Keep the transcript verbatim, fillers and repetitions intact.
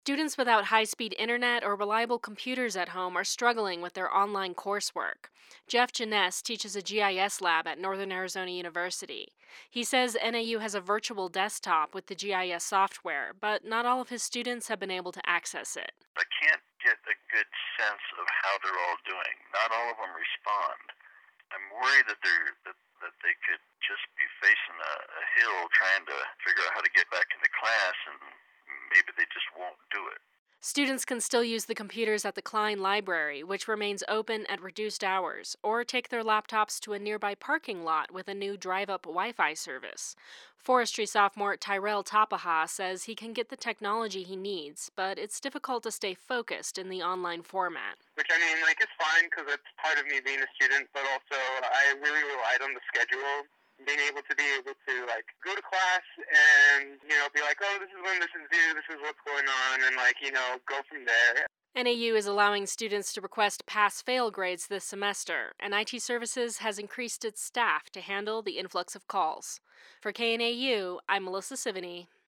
Students without high speed internet or reliable computers at home are struggling with their online coursework. Jeff Janess teaches a G I S lab at Northern Arizona University. He says N A U has a virtual desktop with the G I S software, but not all of his students have been able to access it. I can't get a good sense of how they're all doing. Not all of them respond. I'm worried that they're that, that they could just be facing a, a hill trying to figure out how to get back into class, and maybe they just won't do it. Students can still use the computers at the Klein Library, which remains open at reduced hours, or take their laptops to a nearby parking lot with a new drive up Wi Fi service. Forestry sophomore Tyrell Tapaha says he can get the technology he needs, but it's difficult to stay focused in the online format. Which I mean, like, it's fine because it's part of me being a student, but also I really relied on the schedule. Being able to be able to like go to class and you know be like, oh, this is when this is due, this is what's going on, and like you know go from there. N A U is allowing students to request pass fail grades this semester, and I T Services has increased its staff to handle the influx of calls. For K N A U, I'm Melissa Sivany.